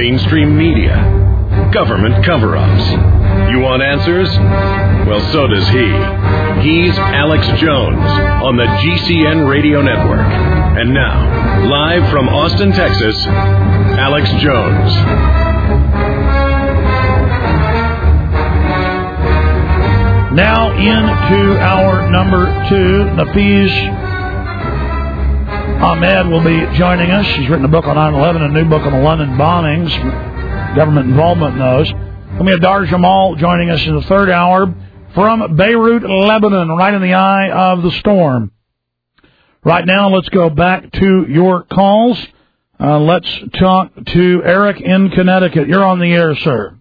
mainstream media, government cover-ups. You want answers? Well, so does he. He's Alex Jones on the GCN Radio Network. And now, live from Austin, Texas, Alex Jones. Now into our number two, Nafeez Ahmed will be joining us. She's written a book on 9/11, a new book on the London bombings, government involvement in those. And we have Dar Jamal joining us in the third hour from Beirut, Lebanon, right in the eye of the storm. Right now, let's go back to your calls. Let's talk to Eric in Connecticut. You're on the air, sir.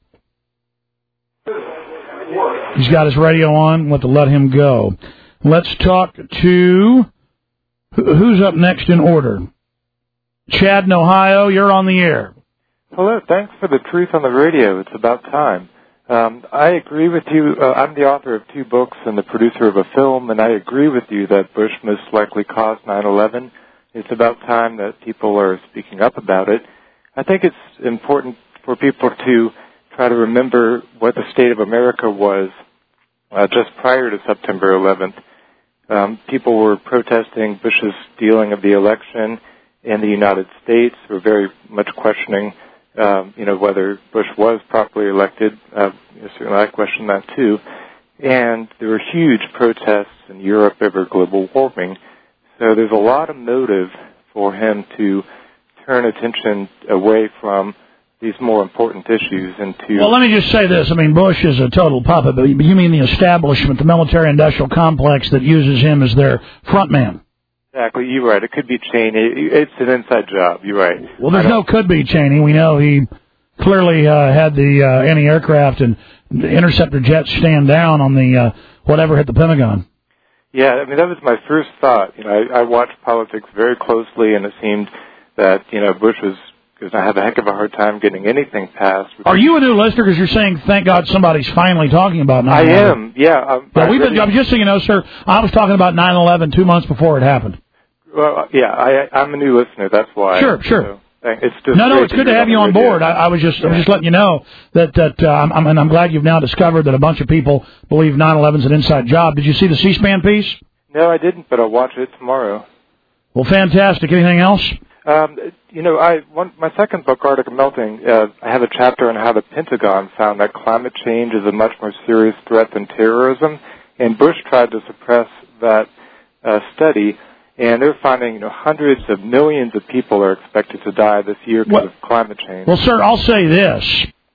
He's got his radio on. We'll have to let him go. Let's talk to... Who's up next in order? Chad in Ohio, you're on the air. Hello, thanks for the truth on the radio. It's about time. I agree with you. I'm the author of 2 books and the producer of a film, and I agree with you that Bush most likely caused 9/11. It's about time that people are speaking up about it. I think it's important for people to try to remember what the state of America was just prior to September 11th. People were protesting Bush's stealing of the election in the United States. Were very much questioning, whether Bush was properly elected. Certainly I question that too. And there were huge protests in Europe over global warming. So there's a lot of motive for him to turn attention away from these more important issues into... Well, let me just say this. I mean, Bush is a total puppet, but you mean the establishment, the military-industrial complex that uses him as their front man. Exactly. You're right. It could be Cheney. It's an inside job. You're right. Well, there's no could be Cheney. We know he clearly had the anti-aircraft and interceptor jets stand down on the whatever hit the Pentagon. Yeah, I mean, that was my first thought. I watched politics very closely, and it seemed that, Bush was going to have a heck of a hard time getting anything passed. Are you a new listener? Because you're saying, thank God somebody's finally talking about 9/11. I am, yeah. Just so you know, sir, I was talking about 9/11 2 months before it happened. Well, yeah, I'm a new listener. That's why. Sure. So, it's just it's good to have you on board. I was just letting you know that I'm glad you've now discovered that a bunch of people believe 9/11's an inside job. Did you see the C-SPAN piece? No, I didn't, but I'll watch it tomorrow. Well, fantastic. Anything else? My second book, Arctic Melting, I have a chapter on how the Pentagon found that climate change is a much more serious threat than terrorism, and Bush tried to suppress that study, and they're finding, hundreds of millions of people are expected to die this year because of climate change. Well, sir, I'll say this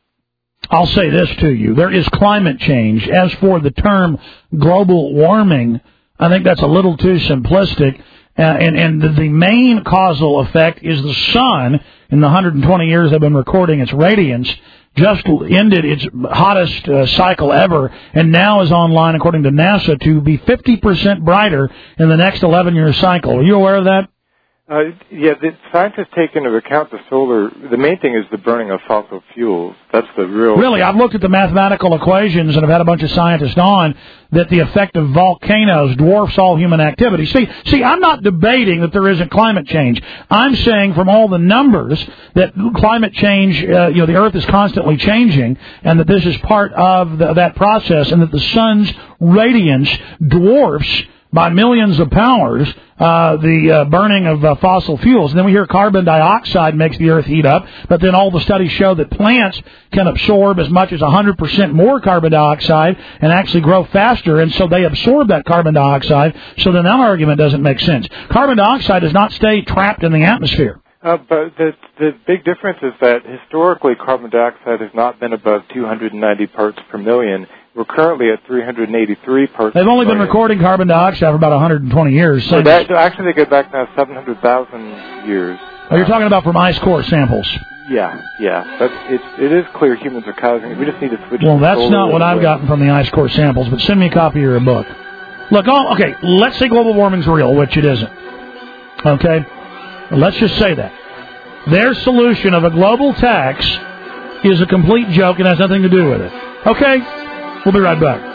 to you. There is climate change. As for the term global warming, I think that's a little too simplistic. And the main causal effect is the sun. In the 120 years they've been recording its radiance, just ended its hottest cycle ever, and now is online, according to NASA, to be 50% brighter in the next 11-year cycle. Are you aware of that? The scientists take into account the main thing is the burning of fossil fuels. That's the real... Really, I've looked at the mathematical equations, and I've had a bunch of scientists on, that the effect of volcanoes dwarfs all human activity. See, I'm not debating that there isn't climate change. I'm saying from all the numbers that climate change, the Earth is constantly changing, and that this is part of that process, and that the sun's radiance dwarfs by millions of powers the burning of fossil fuels. And then we hear carbon dioxide makes the Earth heat up, but then all the studies show that plants can absorb as much as 100% more carbon dioxide and actually grow faster, and so they absorb that carbon dioxide, so then that argument doesn't make sense. Carbon dioxide does not stay trapped in the atmosphere. But the big difference is that historically carbon dioxide has not been above 290 parts per million. We're currently at 383 parts. They've only been recording carbon dioxide for about 120 years. So actually, they go back now 700,000 years. Oh, you're talking about from ice core samples? Yeah. But it is clear humans are causing it. We just need to switch. Well, that's not what I've gotten from the ice core samples. But send me a copy of your book. Look, okay. Let's say global warming's real, which it isn't. Okay, let's just say that their solution of a global tax is a complete joke and has nothing to do with it. Okay. We'll be right back.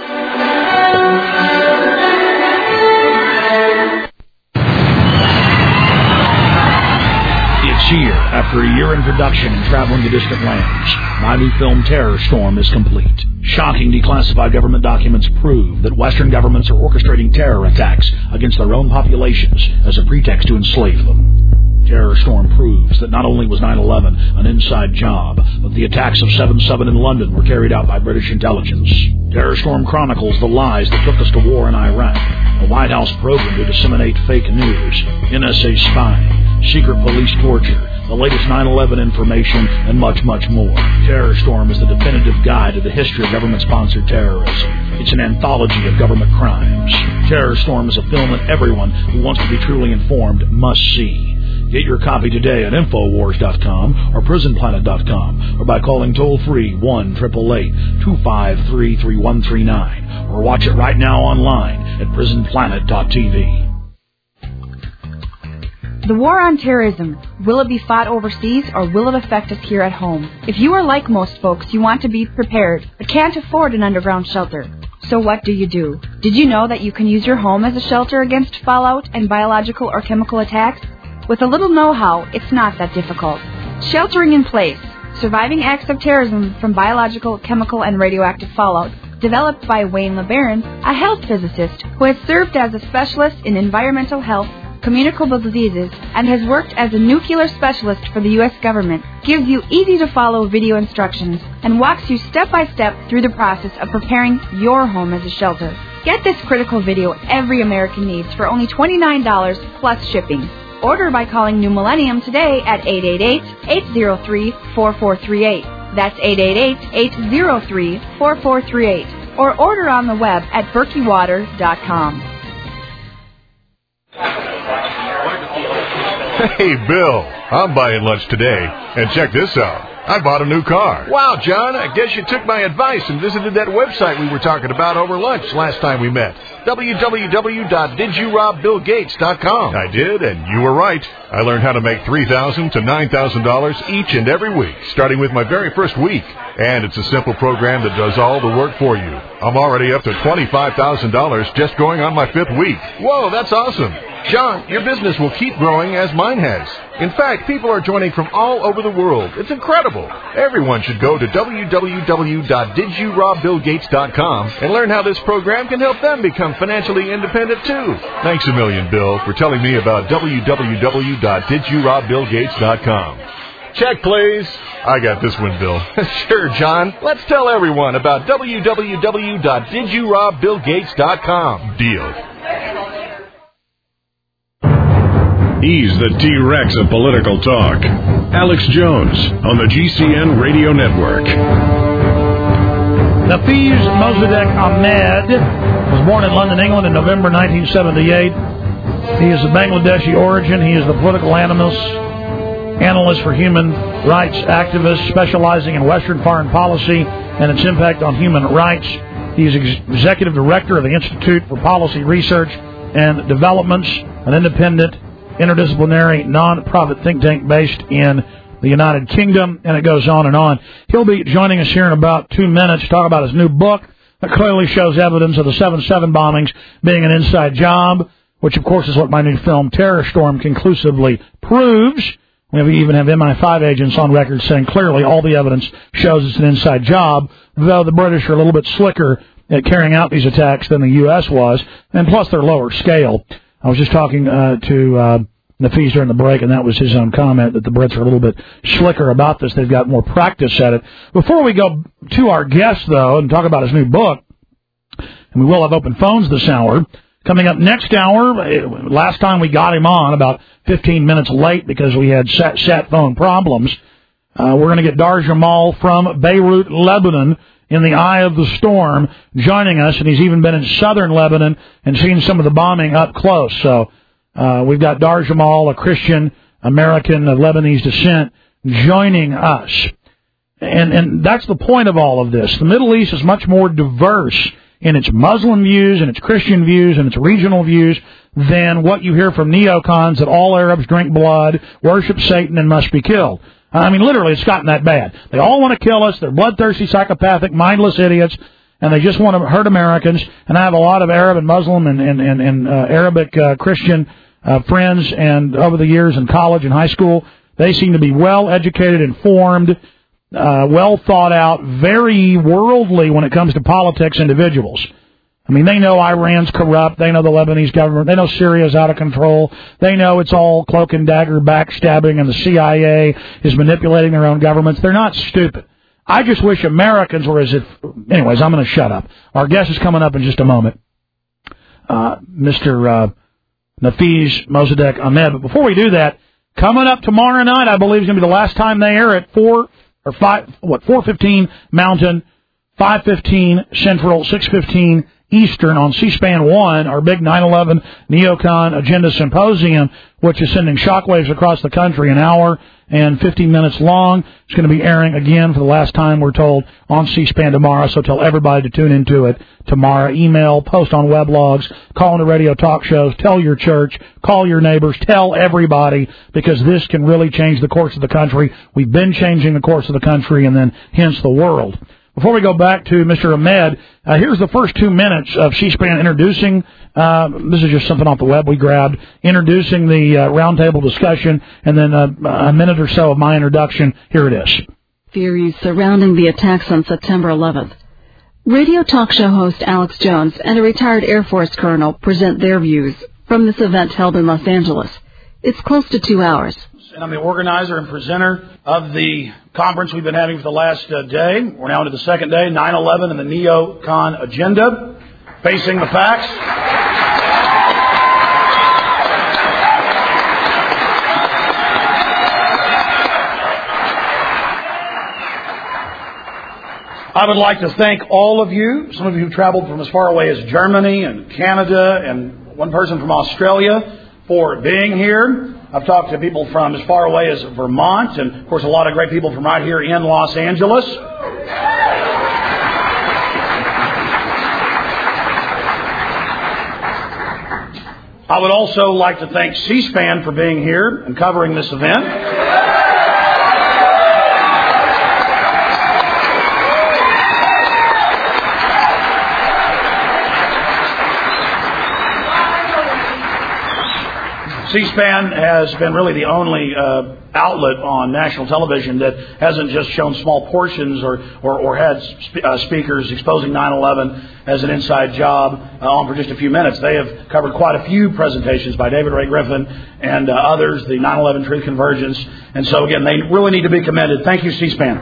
year, after a year in production and traveling to distant lands, my new film Terror Storm is complete. Shocking declassified government documents prove that Western governments are orchestrating terror attacks against their own populations as a pretext to enslave them. Terror Storm proves that not only was 9/11 an inside job, but the attacks of 7/7 in London were carried out by British intelligence. Terror Storm chronicles the lies that took us to war in Iraq, a White House program to disseminate fake news, NSA spying, secret police torture, the latest 9/11 information, and much, much more. Terror Storm is the definitive guide to the history of government-sponsored terrorism. It's an anthology of government crimes. Terror Storm is a film that everyone who wants to be truly informed must see. Get your copy today at Infowars.com or PrisonPlanet.com or by calling toll-free 1-888-253-3139 or watch it right now online at PrisonPlanet.tv. The war on terrorism, will it be fought overseas or will it affect us here at home? If you are like most folks, you want to be prepared but can't afford an underground shelter. So what do? Did you know that you can use your home as a shelter against fallout and biological or chemical attacks? With a little know-how, it's not that difficult. Sheltering in Place, Surviving Acts of Terrorism from Biological, Chemical, and Radioactive Fallout, developed by Wayne LeBaron, a health physicist who has served as a specialist in environmental health, communicable diseases, and has worked as a nuclear specialist for the U.S. government, gives you easy-to-follow video instructions and walks you step-by-step through the process of preparing your home as a shelter. Get this critical video every American needs for only $29 plus shipping. Order by calling New Millennium today at 888-803-4438. That's 888-803-4438. Or order on the web at berkeywater.com. Hey, Bill, I'm buying lunch today. And check this out. I bought a new car. Wow, John, I guess you took my advice and visited that website we were talking about over lunch last time we met. www.didyourobBillGates.com. I did, and you were right. I learned how to make $3,000 to $9,000 each and every week, starting with my very first week. And it's a simple program that does all the work for you. I'm already up to $25,000 just going on my 5th week. Whoa, that's awesome. John, your business will keep growing as mine has. In fact, people are joining from all over the world. It's incredible. Everyone should go to www.didyourobBillGates.com and learn how this program can help them become financially independent, too. Thanks a million, Bill, for telling me about www.didyourobBillGates.com. Check, please. I got this one, Bill. Sure, John. Let's tell everyone about www.didyourobBillGates.com. Deal. He's the T-Rex of political talk. Alex Jones on the GCN Radio Network. Nafiz Mossadegh Ahmed was born in London, England in November 1978. He is of Bangladeshi origin. He is the political analyst for human rights activists, specializing in Western foreign policy and its impact on human rights. He is executive director of the Institute for Policy Research and Developments, an independent, interdisciplinary, non-profit think tank based in the United Kingdom, and it goes on and on. He'll be joining us here in about 2 minutes to talk about his new book that clearly shows evidence of the 7/7 bombings being an inside job, which, of course, is what my new film, Terror Storm, conclusively proves. We even have MI5 agents on record saying clearly all the evidence shows it's an inside job, though the British are a little bit slicker at carrying out these attacks than the U.S. was, and plus they're lower scale. I was just talking to Nafiz during the break, and that was his own comment, that the Brits are a little bit slicker about this. They've got more practice at it. Before we go to our guest, though, and talk about his new book, and we will have open phones this hour, coming up next hour, last time we got him on about 15 minutes late because we had sat phone problems. We're going to get Dar Jamal from Beirut, Lebanon, in the eye of the storm, joining us, and he's even been in southern Lebanon and seen some of the bombing up close. So we've got Dar Jamal, a Christian American of Lebanese descent, joining us. And that's the point of all of this. The Middle East is much more diverse in its Muslim views and its Christian views and its regional views than what you hear from neocons that all Arabs drink blood, worship Satan, and must be killed. I mean, literally, it's gotten that bad. They all want to kill us. They're bloodthirsty, psychopathic, mindless idiots, and they just want to hurt Americans. And I have a lot of Arab and Muslim and Arabic Christian friends, and over the years in college and high school, They seem to be well-educated, informed, well thought out, very worldly when it comes to politics individuals. I mean, they know Iran's corrupt. They know the Lebanese government. They know Syria's out of control. They know it's all cloak and dagger backstabbing and the CIA is manipulating their own governments. They're not stupid. I just wish Americans were as if... Anyways, I'm going to shut up. Our guest is coming up in just a moment. Mr. Nafeez Mossadegh Ahmed. But before we do that, coming up tomorrow night, I believe is going to be the last time they air at 4:15 Mountain, 5:15 Central, 6:15 Eastern on C-SPAN 1, our big 9/11 Neocon Agenda Symposium, which is sending shockwaves across the country, an hour and 15 minutes long. It's going to be airing again for the last time, we're told, on C-SPAN tomorrow, so tell everybody to tune into it tomorrow. Email, post on weblogs, call into radio talk shows, tell your church, call your neighbors, tell everybody, because this can really change the course of the country. We've been changing the course of the country and then hence the world. Before we go back to Mr. Ahmed, here's the first 2 minutes of C-SPAN introducing, this is just something off the web we grabbed, introducing the roundtable discussion, and then a minute or so of my introduction. Here it is. Theories surrounding the attacks on September 11th. Radio talk show host Alex Jones and a retired Air Force colonel present their views from this event held in Los Angeles. It's close to 2 hours. And I'm the organizer and presenter of the conference we've been having for the last day. We're now into the second day, 9/11 and the Neocon Agenda, facing the facts. I would like to thank all of you, some of you who traveled from as far away as Germany and Canada and one person from Australia, for being here. I've talked to people from as far away as Vermont, and of course a lot of great people from right here in Los Angeles. I would also like to thank C-SPAN for being here and covering this event. C-SPAN has been really the only outlet on national television that hasn't just shown small portions or had speakers exposing 9/11 as an inside job on for just a few minutes. They have covered quite a few presentations by David Ray Griffin and others, the 9/11 Truth Convergence. And so, again, they really need to be commended. Thank you, C-SPAN.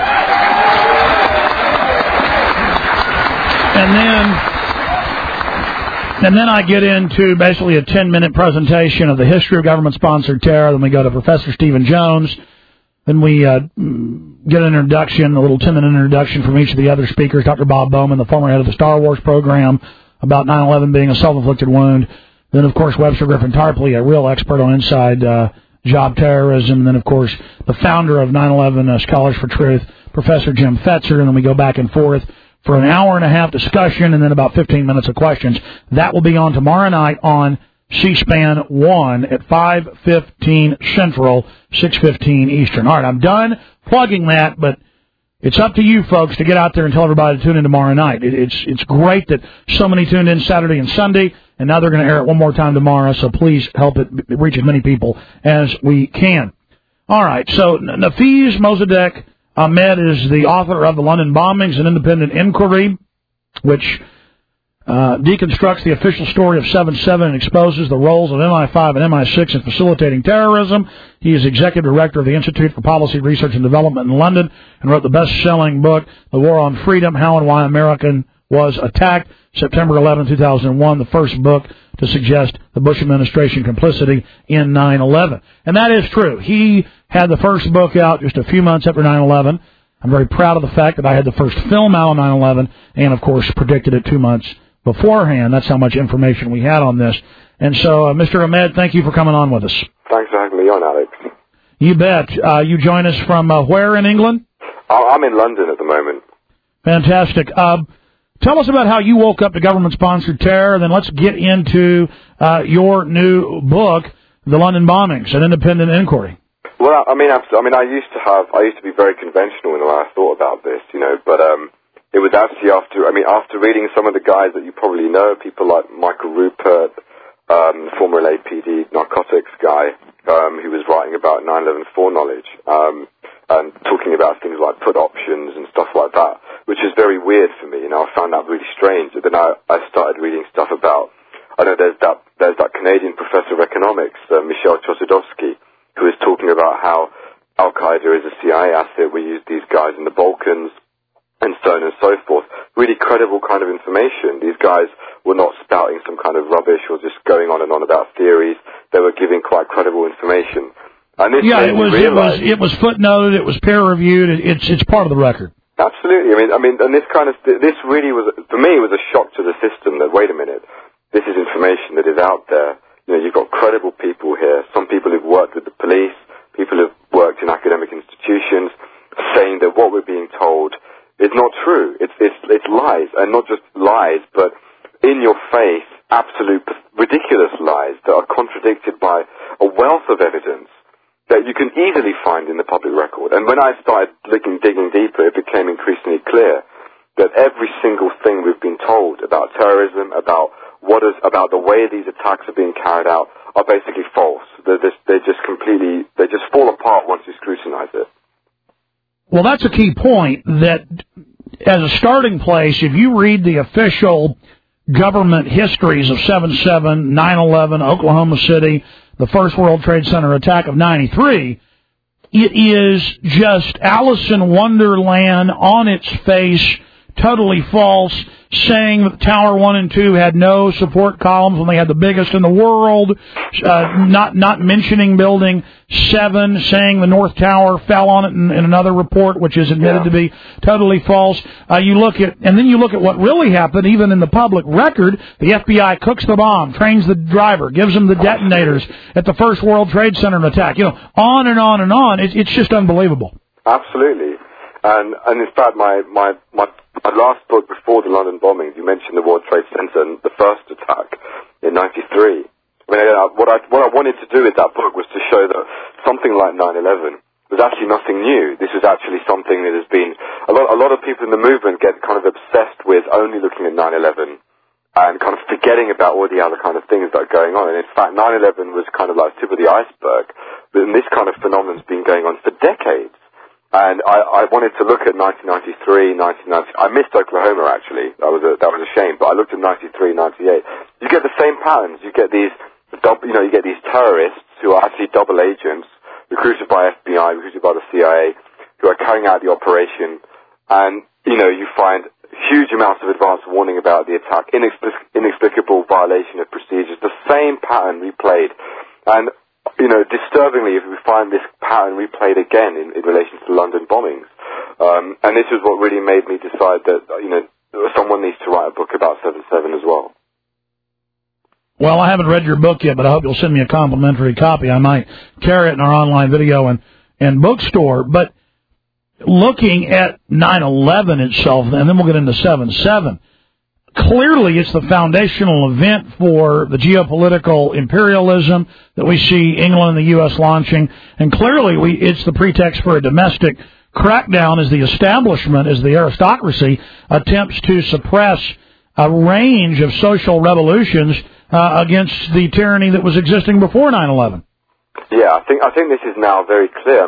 And then I get into basically a 10-minute presentation of the history of government-sponsored terror. Then we go to Professor Stephen Jones. Then we get an introduction, a little 10-minute introduction from each of the other speakers. Dr. Bob Bowman, the former head of the Star Wars program, about 9/11 being a self-inflicted wound. Then, of course, Webster Griffin Tarpley, a real expert on inside job terrorism. And then, of course, the founder of 9/11 Scholars for Truth, Professor Jim Fetzer. And then we go back and forth for an hour and a half discussion and then about 15 minutes of questions. That will be on tomorrow night on C-SPAN 1 at 5:15 Central, 6:15 Eastern. All right, I'm done plugging that, but it's up to you folks to get out there and tell everybody to tune in tomorrow night. It's great that so many tuned in Saturday and Sunday, and now they're going to air it one more time tomorrow, so please help it reach as many people as we can. All right, so Nafeez Mossadegh Ahmed is the author of The London Bombings, an independent inquiry, which deconstructs the official story of 7/7 and exposes the roles of MI5 and MI6 in facilitating terrorism. He is executive director of the Institute for Policy Research and Development in London and wrote the best-selling book, The War on Freedom, How and Why America Was Attacked, September 11, 2001, the first book to suggest the Bush administration complicity in 9/11. And that is true. He had the first book out just a few months after 9/11. I'm very proud of the fact that I had the first film out on 9/11 and, of course, predicted it 2 months beforehand. That's how much information we had on this. And so, Mr. Ahmed, thank you for coming on with us. Thanks for having me on, Alex. You bet. You join us from where in England? I'm in London at the moment. Fantastic. Tell us about how you woke up to government-sponsored terror, and then let's get into your new book, The London Bombings, an independent inquiry. Well, I used to be very conventional in the way I thought about this, but it was actually after reading some of the guys that you probably know, people like Michael Rupert, former LAPD narcotics guy, who was writing about 9/11 foreknowledge, and talking about things like put options and stuff like that, which is very weird for me. I found that really strange. Then I started reading stuff about, I know there's that Canadian professor of economics, Michel Chossudovsky, who is talking about how Al-Qaeda is a CIA asset. We use these guys in the Balkans, and so on and so forth. Really credible kind of information. These guys were not spouting some kind of rubbish or just going on and on about theories. They were giving quite credible information. And this it was footnoted. It was peer reviewed. It's part of the record. Absolutely. I mean, and this really was, for me, it was a shock to the system that, wait a minute, this is information that is out there. You've got credible people here. Some people who've worked with the police, people who've worked in academic institutions, saying that what we're being told is not true. It's lies, and not just lies, but in your face, absolute ridiculous lies that are contradicted by a wealth of evidence that you can easily find in the public record. And when I started digging deeper, it became increasingly clear that every single thing we've been told about terrorism, about the way these attacks are being carried out, are basically false. They just fall apart once you scrutinize it. Well, that's a key point, that as a starting place, if you read the official government histories of 7/7, 9/11, Oklahoma City, the first World Trade Center attack of 93, it is just Alice in Wonderland on its face, totally false, saying that Tower 1 and 2 had no support columns when they had the biggest in the world, not mentioning Building 7, saying the North Tower fell on it in another report, which is admitted to be totally false. Then you look at what really happened, even in the public record. The FBI cooks the bomb, trains the driver, gives them the detonators at the first World Trade Center attack. On and on and on. It's just unbelievable. Absolutely. And in fact, my last book before the London bombings, you mentioned the World Trade Center and the first attack in 93. What I wanted to do with that book was to show that something like 9/11 was actually nothing new. This is actually something that has been, a lot of people in the movement get kind of obsessed with only looking at 9/11 and kind of forgetting about all the other kind of things that are going on. And in fact, 9/11 was kind of like tip of the iceberg. But this kind of phenomenon's been going on for decades. And I wanted to look at 1993, 1990. I missed Oklahoma, actually. That was a shame. But I looked at 93, 98. You get the same patterns. You get these terrorists who are actually double agents, recruited by FBI, recruited by the CIA, who are carrying out the operation. And, you find huge amounts of advance warning about the attack, inexplicable violation of procedures, the same pattern replayed. And disturbingly, if we find this pattern replayed again in relation to the London bombings. And this is what really made me decide that, someone needs to write a book about 7/7 as well. Well, I haven't read your book yet, but I hope you'll send me a complimentary copy. I might carry it in our online video and bookstore. But looking at 9/11 itself, and then we'll get into 7/7, clearly it's the foundational event for the geopolitical imperialism that we see England and the U.S. launching, and clearly it's the pretext for a domestic crackdown as the establishment, as the aristocracy, attempts to suppress a range of social revolutions against the tyranny that was existing before 9/11. Yeah, I think this is now very clear.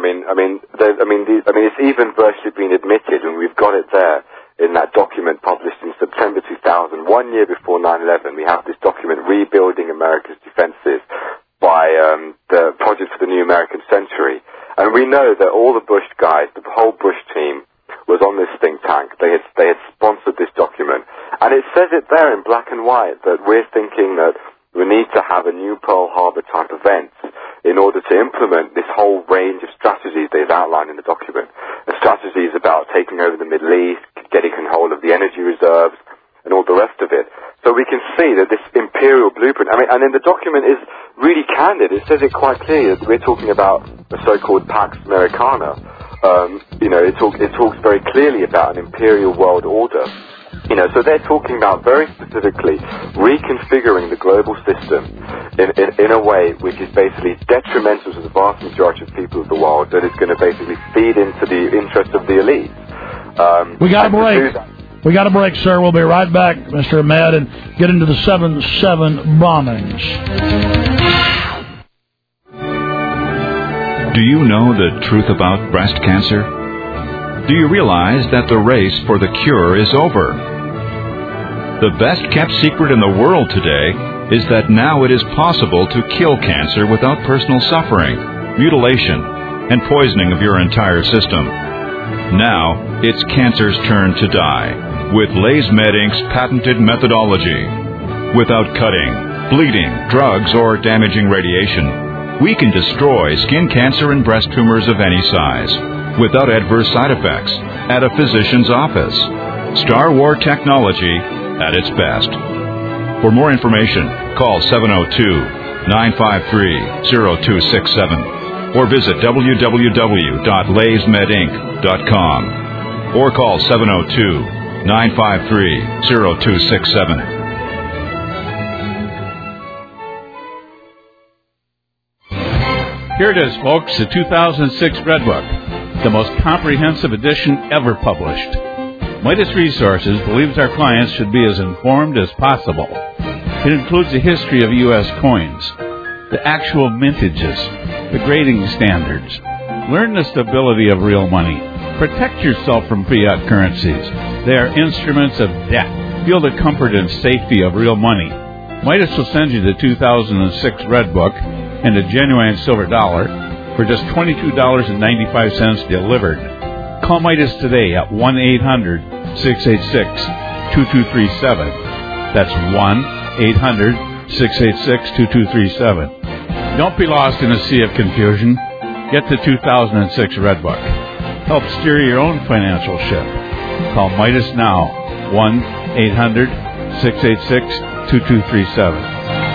It's even virtually been admitted, and we've got it there in that document published in September 2000, 1 year before 9/11. We have this document, Rebuilding America's Defenses, by the Project for the New American Century. And we know that all the Bush guys, the whole Bush team, was on this think tank. They had sponsored this document. And it says it there in black and white that we're thinking that we need to have a new Pearl Harbor type event in order to implement this whole range of strategies they've outlined in the document. The strategies about taking over the Middle East, getting control of the energy reserves, and all the rest of it. So we can see that this imperial blueprint, and then the document is really candid. It says it quite clearly that we're talking about the so-called Pax Americana. It talks very clearly about an imperial world order. So they're talking about very specifically reconfiguring the global system in a way which is basically detrimental to the vast majority of people of the world, that is going to basically feed into the interests of the elite. We got a break. We got a break, sir. We'll be right back, Mr. Ahmed, and get into the 7/7 bombings. Do you know the truth about breast cancer? Do you realize that the race for the cure is over? The best-kept secret in the world today is that now it is possible to kill cancer without personal suffering, mutilation, and poisoning of your entire system. Now, it's cancer's turn to die with LaysMed Inc.'s patented methodology. Without cutting, bleeding, drugs, or damaging radiation, we can destroy skin cancer and breast tumors of any size without adverse side effects at a physician's office. Star War technology at its best. For more information, call 702-953-0267 or visit www.laysmedinc.com or call 702-953-0267. Here it is, folks, the 2006 Red Book, the most comprehensive edition ever published. Midas Resources believes our clients should be as informed as possible. It includes a history of U.S. coins, the actual mintages, the grading standards. Learn the stability of real money. Protect yourself from fiat currencies. They are instruments of debt. Feel the comfort and safety of real money. Midas will send you the 2006 Red Book and a genuine silver dollar for just $22.95 delivered. Call Midas today at 1-800-686-2237. That's 1-800-686-2237. Don't be lost in a sea of confusion. Get the 2006 Red Book. Help steer your own financial ship. Call Midas now, 1-800-686-2237.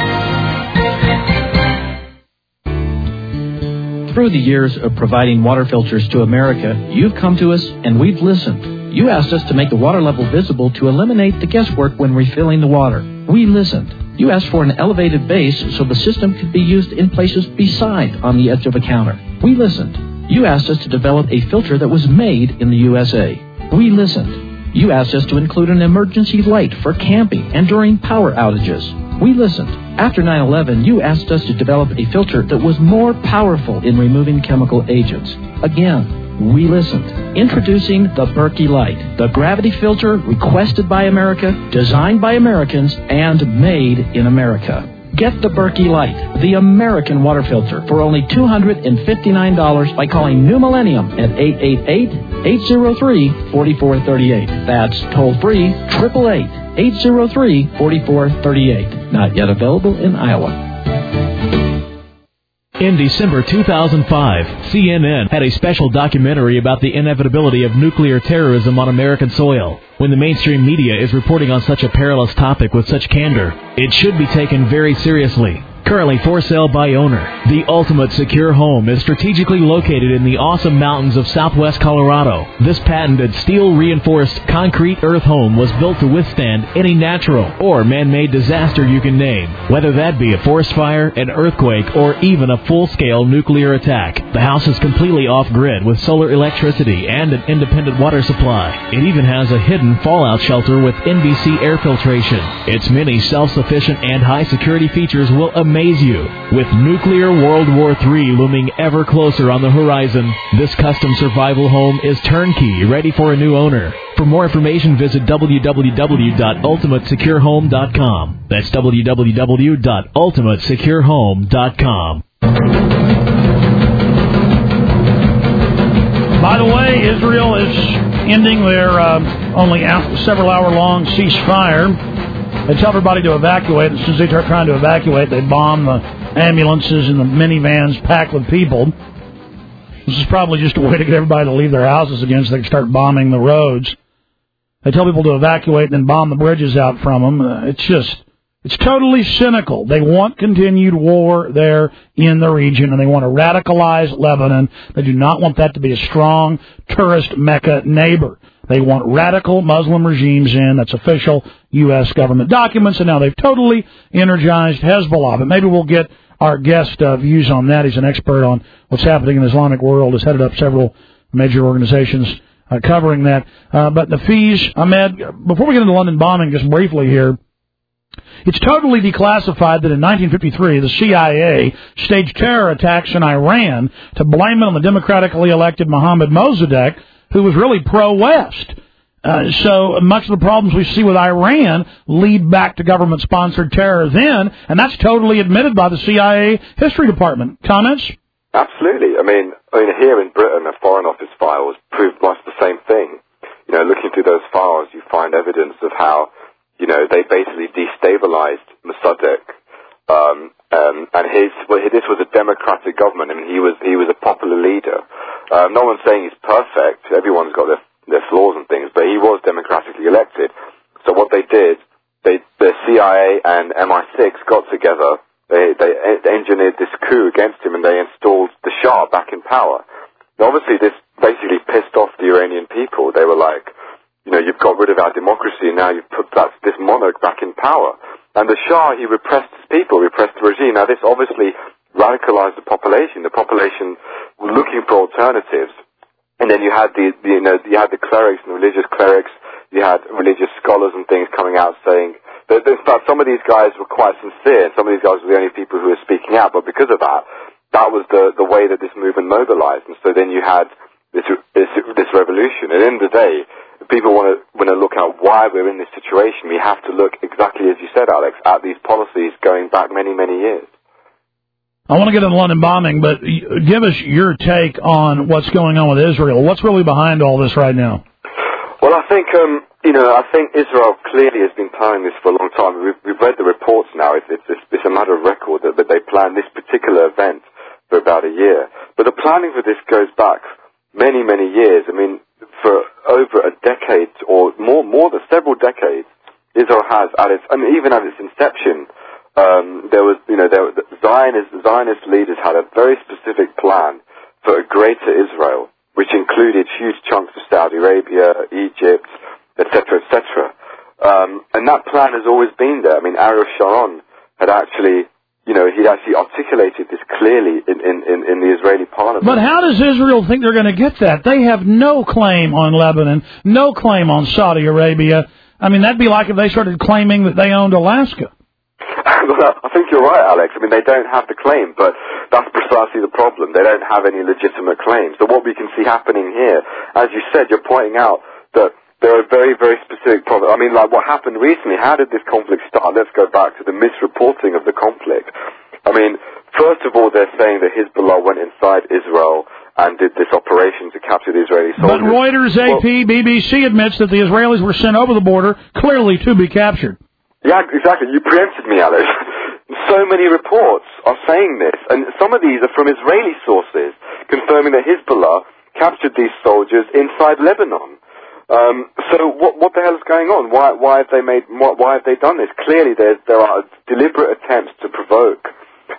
Through the years of providing water filters to America, you've come to us and we've listened. You asked us to make the water level visible to eliminate the guesswork when refilling the water. We listened. You asked for an elevated base so the system could be used in places beside on the edge of a counter. We listened. You asked us to develop a filter that was made in the USA. We listened. You asked us to include an emergency light for camping and during power outages. We listened. After 9/11, you asked us to develop a filter that was more powerful in removing chemical agents. Again, we listened. Introducing the Berkey Light, the gravity filter requested by America, designed by Americans, and made in America. Get the Berkey Light, the American water filter, for only $259 by calling New Millennium at 888-803-4438. That's toll-free, 888-803-4438. Not yet available in Iowa. In December 2005, CNN had a special documentary about the inevitability of nuclear terrorism on American soil. When the mainstream media is reporting on such a perilous topic with such candor, it should be taken very seriously. Currently for sale by owner, the ultimate secure home is strategically located in the awesome mountains of southwest Colorado. This patented steel-reinforced concrete earth home was built to withstand any natural or man-made disaster you can name, whether that be a forest fire, an earthquake, or even a full-scale nuclear attack. The house is completely off-grid with solar electricity and an independent water supply. It even has a hidden fallout shelter with NBC air filtration. Its many self-sufficient and high-security features will amaze you. With nuclear World War III looming ever closer on the horizon, this custom survival home is turnkey, ready for a new owner. For more information, visit www.ultimatesecurehome.com. That's www.ultimatesecurehome.com. By the way, Israel is ending their only several hour-long ceasefire. They tell everybody to evacuate. As soon as they start trying to evacuate, they bomb the ambulances and the minivans packed with people. This is probably just a way to get everybody to leave their houses again so they can start bombing the roads. They tell people to evacuate and then bomb the bridges out from them. It's totally cynical. They want continued war there in the region, and they want to radicalize Lebanon. They do not want that to be a strong tourist Mecca neighbor. They want radical Muslim regimes in. That's official U.S. government documents, and now they've totally energized Hezbollah. But maybe we'll get our guest views on that. He's an expert on what's happening in the Islamic world, has headed up several major organizations covering that. But the fees, Ahmed, before we get into London bombing, just briefly here, It's totally declassified that in 1953, the CIA staged terror attacks in Iran to blame it on the democratically elected Mohammad Mossadegh, who was really pro-West. So much of the problems we see with Iran lead back to government-sponsored terror then, and that's totally admitted by the CIA History Department. Comments? Absolutely. I mean, here in Britain, the Foreign Office files proved much the same thing. You know, looking through those files, you find evidence of how, you know, they basically destabilized Mossadegh. This was a democratic government. I mean, he was a popular leader. No one's saying he's perfect. Everyone's got their flaws and things, but he was democratically elected. So what they did, the CIA and MI6 got together. They engineered this coup against him, and they installed the Shah back in power. Now, obviously, this basically pissed off the Iranian people. They were like, you know, you've got rid of our democracy, and now you've put this monarch back in power. And the Shah, he repressed his people, repressed the regime. Now, this obviously radicalized the population. The population were looking for alternatives. And then you had the clerics and the religious clerics. You had religious scholars and things coming out saying that, in fact, some of these guys were quite sincere. Some of these guys were the only people who were speaking out. But because of that, that was the way that this movement mobilized. And so then you had this revolution. At the end of the day, if people want to look at why we're in this situation, we have to look exactly as you said, Alex, at these policies going back many, many years. I want to get to the London bombing, but give us your take on what's going on with Israel. What's really behind all this right now? Well, I think Israel clearly has been planning this for a long time. We've read the reports now. It's a matter of record that they planned this particular event for about a year. But the planning for this goes back many, many years. I mean, for over a decade or more than several decades, Israel has even at its inception, Zionist leaders had a very specific plan for a greater Israel, which included huge chunks of Saudi Arabia, Egypt, etc., etc. And that plan has always been there. I mean, Ariel Sharon had actually articulated this clearly in the Israeli parliament. But how does Israel think they're going to get that? They have no claim on Lebanon, no claim on Saudi Arabia. I mean, that'd be like if they started claiming that they owned Alaska. Well, I think you're right, Alex. I mean, they don't have the claim, but that's precisely the problem. They don't have any legitimate claims. So what we can see happening here, as you said, you're pointing out that there are very, very specific problems. I mean, like what happened recently, how did this conflict start? Let's go back to the misreporting of the conflict. I mean, first of all, they're saying that Hezbollah went inside Israel and did this operation to capture the Israeli soldiers. But Reuters, AP, BBC admits that the Israelis were sent over the border, clearly to be captured. Yeah, exactly. You preempted me, Alex. So many reports are saying this, and some of these are from Israeli sources confirming that Hezbollah captured these soldiers inside Lebanon. So what the hell is going on? Why have they done this? Clearly, there are deliberate attempts to provoke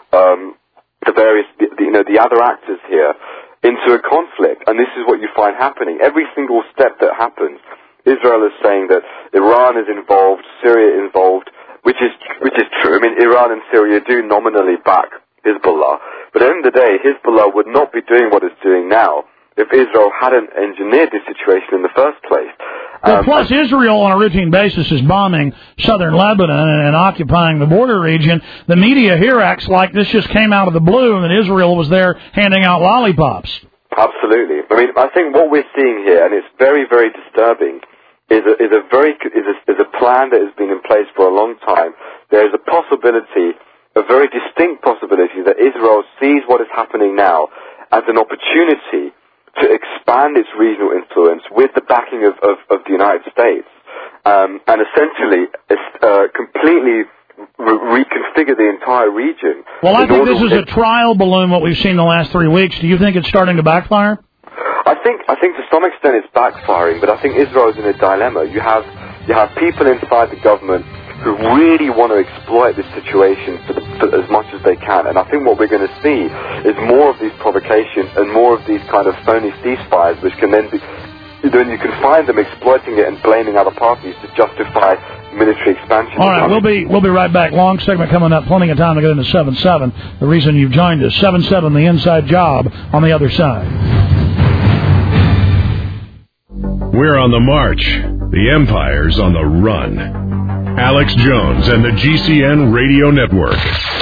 the other actors here into a conflict, and this is what you find happening. Every single step that happens, Israel is saying that Iran is involved, Syria is involved, which is true. I mean, Iran and Syria do nominally back Hezbollah, but at the end of the day, Hezbollah would not be doing what it's doing now if Israel hadn't engineered this situation in the first place. Plus, Israel, on a routine basis, is bombing southern Lebanon and occupying the border region. The media here acts like this just came out of the blue and that Israel was there handing out lollipops. Absolutely. I mean, I think what we're seeing here, and it's very, very disturbing, is a plan that has been in place for a long time. There is a possibility, a very distinct possibility, that Israel sees what is happening now as an opportunity to expand its regional influence with the backing of the United States, and essentially completely reconfigure the entire region. Well, I think this is a trial balloon, what we've seen the last 3 weeks. Do you think it's starting to backfire? I think to some extent it's backfiring, but I think Israel is in a dilemma. You have people inside the government who really want to exploit this situation for as much as they can, and I think what we're going to see is more of these provocations and more of these kind of phony ceasefires, which can then you can find them exploiting it and blaming other parties to justify military expansion. All right, we'll be right back. Long segment coming up. Plenty of time to get into 7-7. The reason you've joined us. 7-7, the inside job on the other side. We're on the march. The Empire's on the run. Alex Jones and the GCN Radio Network.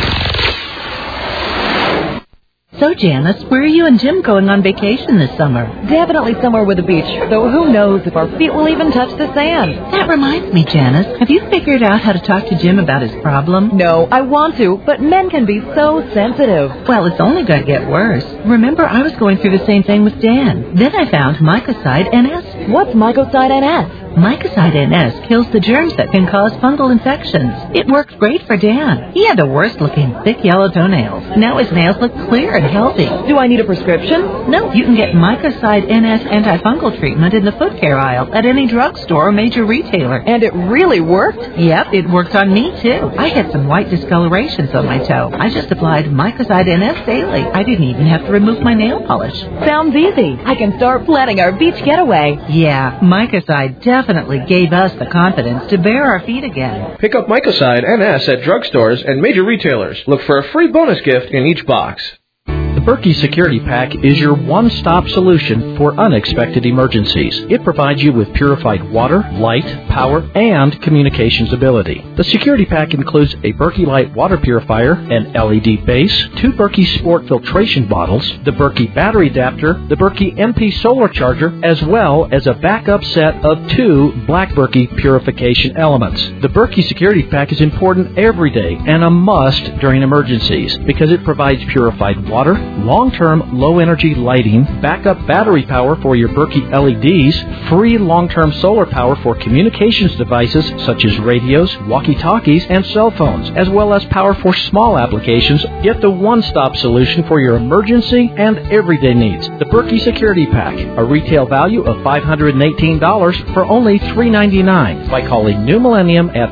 So, Janice, where are you and Jim going on vacation this summer? Definitely somewhere with a beach, though who knows if our feet will even touch the sand. That reminds me, Janice, have you figured out how to talk to Jim about his problem? No, I want to, but men can be so sensitive. Well, it's only going to get worse. Remember, I was going through the same thing with Dan. Then I found Mycoside NS. What's Mycoside NS? Mycoside NS kills the germs that can cause fungal infections. It worked great for Dan. He had the worst-looking, thick yellow toenails. Now his nails look clear and healthy. Do I need a prescription? No, you can get Mycoside NS antifungal treatment in the foot care aisle at any drugstore or major retailer. And it really worked? Yep, it worked on me, too. I had some white discolorations on my toe. I just applied Mycoside NS daily. I didn't even have to remove my nail polish. Sounds easy. I can start planning our beach getaway. Yeah, Mycoside definitely gave us the confidence to bare our feet again. Pick up Mycoside NS at drugstores and major retailers. Look for a free bonus gift in each box. The Berkey Security Pack is your one-stop solution for unexpected emergencies. It provides you with purified water, light, power, and communications ability. The Security Pack includes a Berkey Light water purifier, an LED base, 2 Berkey Sport filtration bottles, the Berkey battery adapter, the Berkey MP solar charger, as well as a backup set of 2 Black Berkey purification elements. The Berkey Security Pack is important every day and a must during emergencies because it provides purified water, long-term low-energy lighting, backup battery power for your Berkey LEDs, free long-term solar power for communications devices such as radios, walkie-talkies, and cell phones, as well as power for small applications. Get the one-stop solution for your emergency and everyday needs. The Berkey Security Pack, a retail value of $518 for only $399 by calling New Millennium at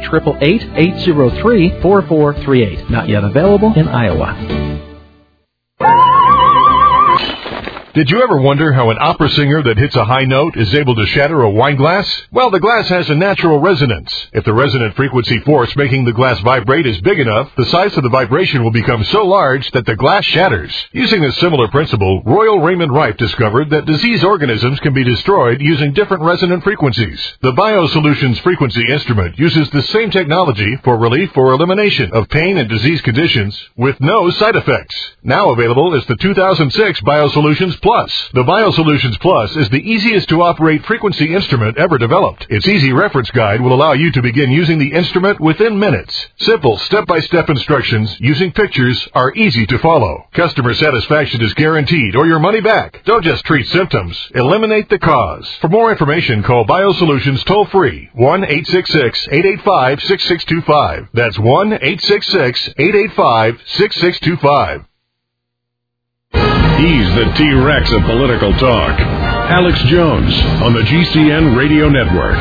888-803-4438. Not yet available in Iowa. Did you ever wonder how an opera singer that hits a high note is able to shatter a wine glass? Well, the glass has a natural resonance. If the resonant frequency force making the glass vibrate is big enough, the size of the vibration will become so large that the glass shatters. Using a similar principle, Royal Raymond Rife discovered that disease organisms can be destroyed using different resonant frequencies. The BioSolutions frequency instrument uses the same technology for relief or elimination of pain and disease conditions with no side effects. Now available is the 2006 BioSolutions Plus. The BioSolutions Plus is the easiest to operate frequency instrument ever developed. Its easy reference guide will allow you to begin using the instrument within minutes. Simple step-by-step instructions using pictures are easy to follow. Customer satisfaction is guaranteed or your money back. Don't just treat symptoms, eliminate the cause. For more information, call BioSolutions toll-free 1-866-885-6625. That's 1-866-885-6625. He's the T-Rex of political talk. Alex Jones on the GCN Radio Network.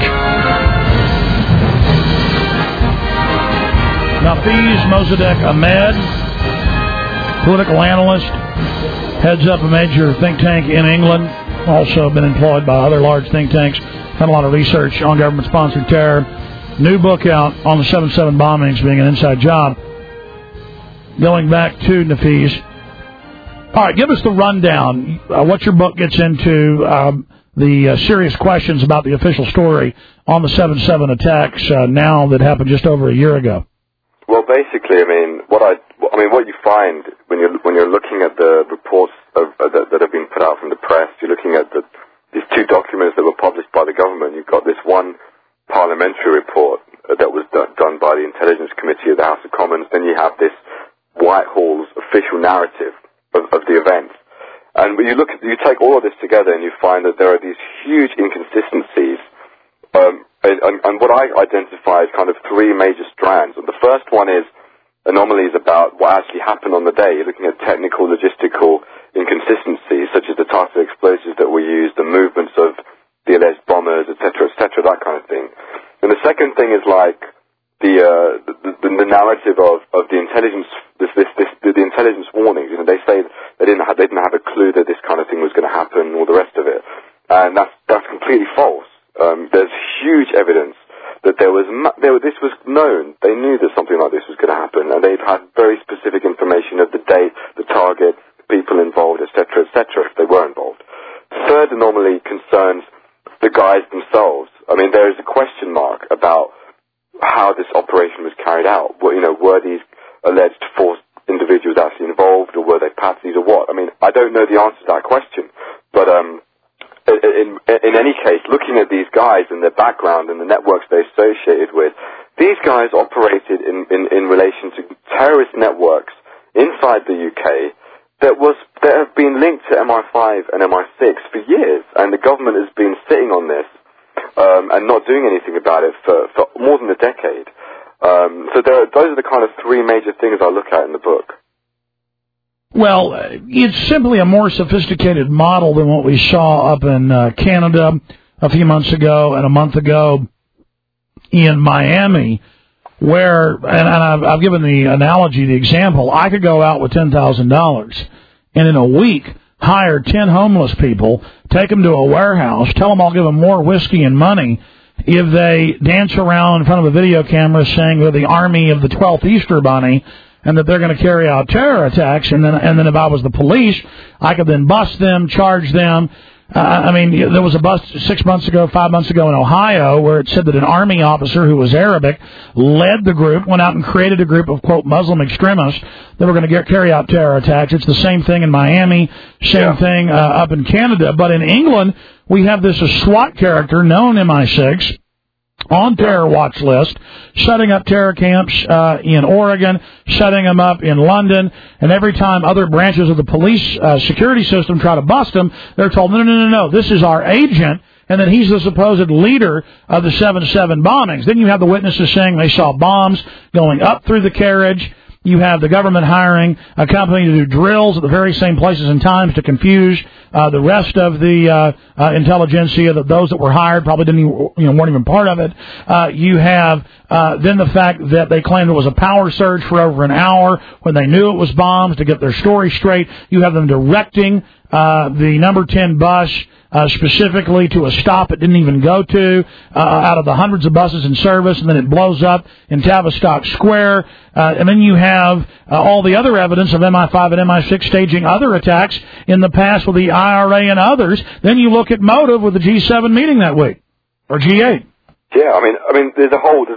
Nafiz Mossadegh Ahmed, political analyst, heads up a major think tank in England, also been employed by other large think tanks, done a lot of research on government-sponsored terror. New book out on the 7/7 bombings being an inside job. Going back to Nafiz. All right, give us the rundown. What your book gets into, the serious questions about the official story on the 7/7 attacks now that happened just over a year ago. Well, basically, what you find when you're looking at the reports that have been put out from the press, you're looking at these 2 documents that were published by the government. You've got this one parliamentary report that was done by the Intelligence Committee of the House of Commons. Then you have this Whitehall's official narrative of the events. And when you take all of this together and you find that there are these huge inconsistencies, and what I identify as kind of 3 major strands. And the first one is anomalies about what actually happened on the day. You're looking at technical, logistical inconsistencies, such as the type of explosives that were used, the movements of the alleged bombers, etc., that kind of thing. And the second thing is like the narrative of the intelligence, the intelligence warnings. You know, they say they didn't have a clue that this kind of thing was going to happen, all the rest of it, and that's completely false. There's huge evidence that this was known. They knew that something like this was going to happen, and they'd had very specific information of the date, the target, people involved, etc., if they were involved. The third anomaly concerns the guys themselves. I mean, there is a question mark about how this I mean, I don't know the answer to that question, but in any case, looking at these guys and their background and the networks they're associated with, these guys operated in relation to terrorist networks inside the UK that have been linked to MI5 and MI6 for years, and the government has been sitting on this and not doing anything about it for more than a decade. So those are the kind of three major things I look at in the book. Well, it's simply a more sophisticated model than what we saw up in Canada a few months ago and a month ago in Miami, where, and I've given the analogy, the example, I could go out with $10,000 and in a week hire 10 homeless people, take them to a warehouse, tell them I'll give them more whiskey and money if they dance around in front of a video camera saying they're the army of the 12th Easter Bunny and that they're going to carry out terror attacks, and then if I was the police, I could then bust them, charge them. I mean, there was a bust 5 months ago in Ohio where it said that an army officer who was Arabic led the group, went out and created a group of, quote, Muslim extremists that were going to carry out terror attacks. It's the same thing in Miami, same thing up in Canada. But in England, we have this SWAT character, known MI6, on terror watch list, setting up terror camps in Oregon, setting them up in London, and every time other branches of the police security system try to bust them, they're told, no, this is our agent, and then he's the supposed leader of the 7/7 bombings. Then you have the witnesses saying they saw bombs going up through the carriage. You have the government hiring a company to do drills at the very same places and times to confuse the rest of the intelligentsia. That those that were hired probably weren't even part of it. You have then the fact that they claimed it was a power surge for over an hour when they knew it was bombs to get their story straight. You have them directing the number 10 bus specifically to a stop it didn't even go to out of the hundreds of buses in service, and then it blows up in Tavistock Square. And then you have all the other evidence of MI5 and MI6 staging other attacks in the past with the IRA and others. Then you look at motive with the G7 meeting that week, or G8. Yeah, I mean, there's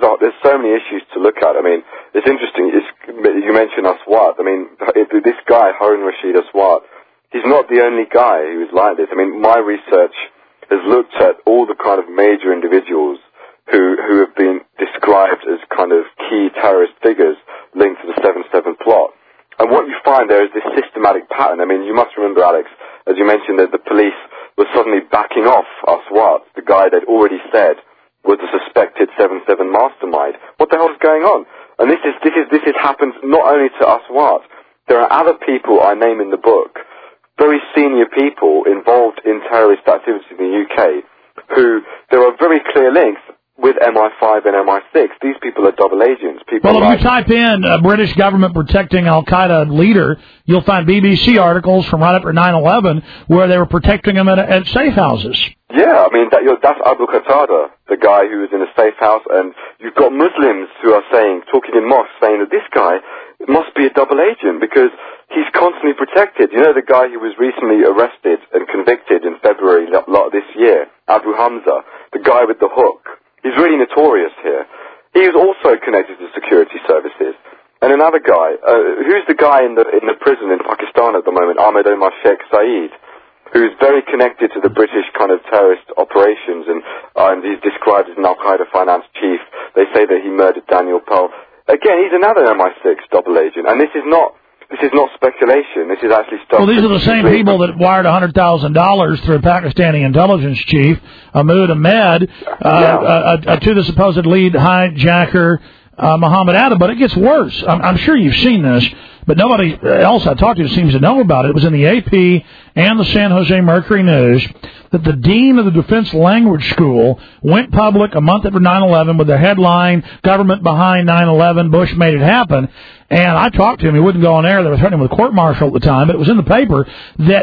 so many issues to look at. I mean, it's interesting. You mentioned Aswat. I mean, this guy, Harun Rashid Aswat, he's not the only guy who's like this. I mean, my research has looked at all the kind of major individuals who have been described as kind of key terrorist figures linked to the 7/7 plot. And what you find there is this systematic pattern. I mean, you must remember, Alex, as you mentioned, that the police were suddenly backing off Aswat, the guy they'd already said was the suspected 7/7 mastermind. What the hell is going on? And this has happened not only to Aswat. There are other people I name in the book, very senior people involved in terrorist activity in the UK, who there are very clear links with MI5 and MI6. These people are double agents. Well, if you type in British government protecting al-Qaeda leader, you'll find BBC articles from right after 9/11 where they were protecting him at safe houses. Yeah, I mean, that's Abu Qatada, the guy who was in a safe house, and you've got Muslims who are talking in mosques, saying that this guy must be a double agent because he's constantly protected. You know, the guy who was recently arrested and convicted in February this year, Abu Hamza, the guy with the hook. He's really notorious here. He is also connected to security services. And another guy, who's the guy in the prison in Pakistan at the moment, Ahmed Omar Sheikh Saeed, who's very connected to the British kind of terrorist operations, and he's described as an al-Qaeda finance chief. They say that he murdered Daniel Pearl. Again, he's another MI6 double agent, and this is not speculation. This is actually stuff. Well, these are the same people that wired $100,000 through a Pakistani intelligence chief, Ahmad Ahmed, to the supposed lead hijacker, Muhammad Atta. But it gets worse. I'm sure you've seen this, but nobody else I talked to seems to know about it. It was in the AP and the San Jose Mercury News that the dean of the Defense Language School went public a month after 9/11 with the headline, "Government Behind 9/11, Bush Made It Happen." And I talked to him. He wouldn't go on air. They were threatening him with a court-martial at the time, but it was in the paper that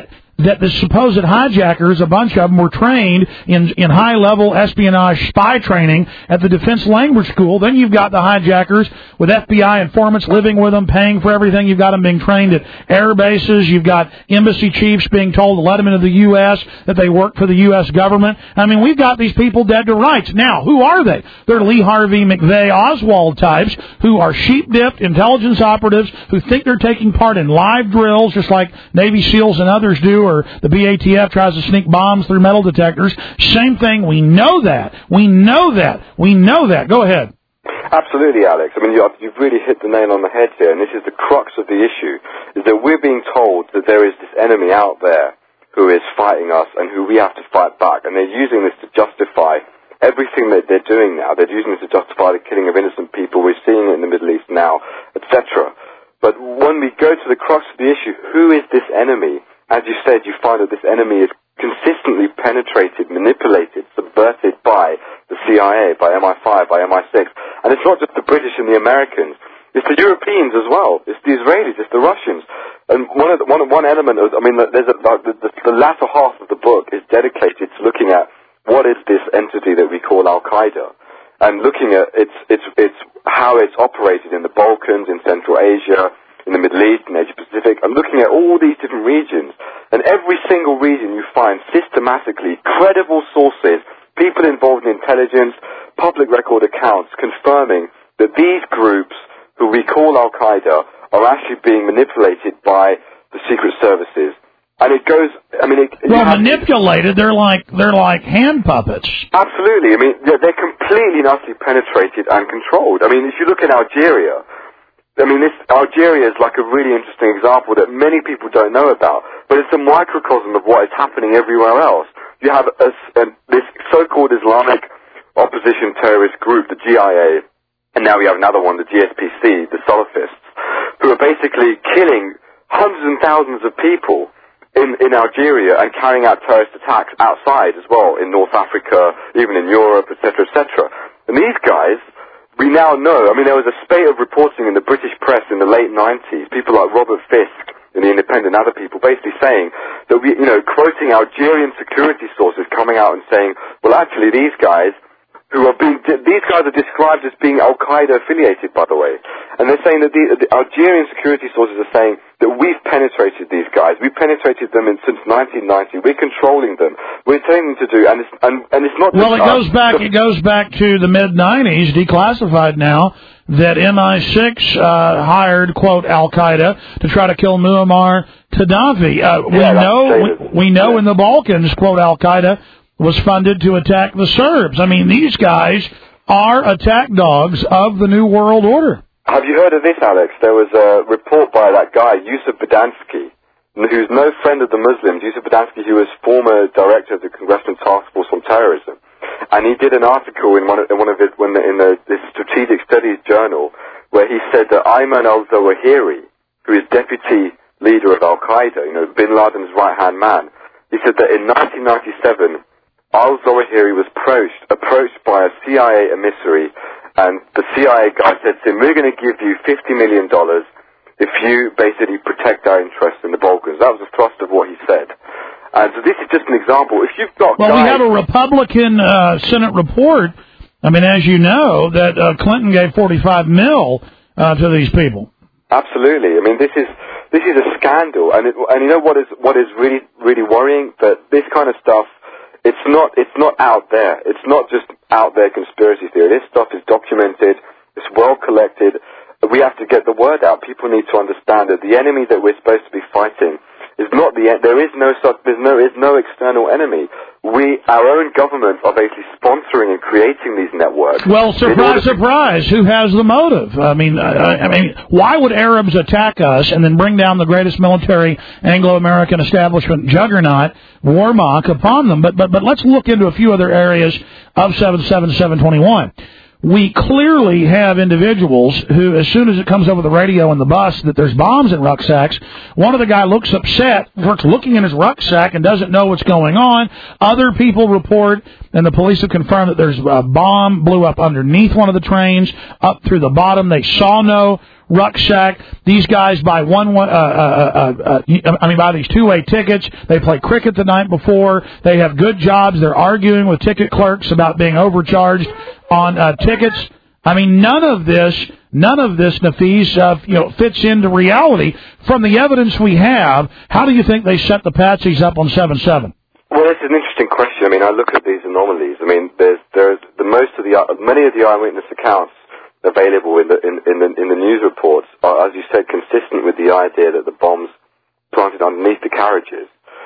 that the supposed hijackers, a bunch of them, were trained in high-level espionage spy training at the Defense Language School. Then you've got the hijackers with FBI informants living with them, paying for everything. You've got them being trained at air bases. You've got embassy chiefs being told to let them into the U.S., that they work for the U.S. government. I mean, we've got these people dead to rights. Now, who are they? They're Lee Harvey, McVeigh, Oswald types who are sheep-dipped intelligence operatives who think they're taking part in live drills, just like Navy SEALs and others do, or the BATF tries to sneak bombs through metal detectors. Same thing. We know that. We know that. We know that. Go ahead. Absolutely, Alex. I mean, you've really hit the nail on the head here, and this is the crux of the issue, is that we're being told that there is this enemy out there who is fighting us and who we have to fight back, and they're using this to justify everything that they're doing now. They're using this to justify the killing of innocent people. We're seeing it in the Middle East now, etc. But when we go to the crux of the issue, who is this enemy? As you said, you find that this enemy is consistently penetrated, manipulated, subverted by the CIA, by MI5, by MI6. And it's not just the British and the Americans. It's the Europeans as well. It's the Israelis. It's the Russians. And one element of, I mean, there's the latter half of the book is dedicated to looking at what is this entity that we call Al-Qaeda, and looking at it's how it's operated in the Balkans, in Central Asia, in the Middle East, in Asia Pacific, and looking at all these different regions. And every single region you find systematically credible sources, people involved in intelligence, public record accounts confirming that these groups, who we call Al-Qaeda, are actually being manipulated by the secret services. And it goes, I mean... manipulated, they're like hand puppets. Absolutely. I mean, they're completely and utterly penetrated and controlled. I mean, if you look at Algeria, I mean, Algeria is like a really interesting example that many people don't know about, but it's a microcosm of what is happening everywhere else. You have this so-called Islamic opposition terrorist group, the GIA, and now we have another one, the GSPC, the Salafists, who are basically killing hundreds and thousands of people in Algeria and carrying out terrorist attacks outside as well, in North Africa, even in Europe, etc., etc. And these guys, we now know, I mean, there was a spate of reporting in the British press in the late 90s, people like Robert Fisk in The Independent and other people basically saying that quoting Algerian security sources coming out and saying, well, actually, these guys are described as being Al-Qaeda affiliated, by the way. And they're saying that the Algerian security sources are saying that we've penetrated these guys. We've penetrated them since 1990. We're controlling them. We're telling them to do, and it's not just it goes back to the mid-90s, declassified now, that MI6 hired, quote, Al-Qaeda to try to kill Muammar Gaddafi. We know in the Balkans, quote, Al-Qaeda was funded to attack the Serbs. I mean, these guys are attack dogs of the New World Order. Have you heard of this, Alex? There was a report by that guy, Yusuf Badansky, who's no friend of the Muslims. Yusuf Badansky, who was former director of the Congressional Task Force on Terrorism. And he did an article in this Strategic Studies journal where he said that Ayman al-Zawahiri, who is deputy leader of Al-Qaeda, bin Laden's right-hand man, he said that in 1997, al-Zawahiri was approached by a CIA emissary, and the CIA guy said to him, we're going to give you $50 million if you basically protect our interests in the Balkans. That was the thrust of what he said. And so this is just an example. If you've got we have a Republican Senate report, I mean, as you know, that Clinton gave $45 million to these people. Absolutely. I mean, this is a scandal. And you know what is really, really worrying? That this kind of stuff, it's not out there. It's not just out there conspiracy theory. This stuff is documented. It's well collected. We have to get the word out. People need to understand that the enemy that we're supposed to be fighting is not there is no external enemy. Our own governments are basically sponsoring and creating these networks. Well, surprise! Who has the motive? I mean, why would Arabs attack us and then bring down the greatest military Anglo-American establishment juggernaut, Wehrmacht, upon them? But let's look into a few other areas of 77721. We clearly have individuals who, as soon as it comes over the radio in the bus that there's bombs in rucksacks, one of the guy looks upset, starts looking in his rucksack and doesn't know what's going on. Other people report and the police have confirmed that there's a bomb blew up underneath one of the trains, up through the bottom. They saw no rucksack. These guys buy buy these two-way tickets. They play cricket the night before. They have good jobs. They're arguing with ticket clerks about being overcharged on tickets. I mean, none of this, Nafis, fits into reality. From the evidence we have, how do you think they set the patsies up on 7/7? Well, it's an interesting question. I mean, I look at these anomalies. I mean, there's many of the eyewitness accounts available in the news reports are, as you said, consistent with the idea that the bombs planted underneath the carriages.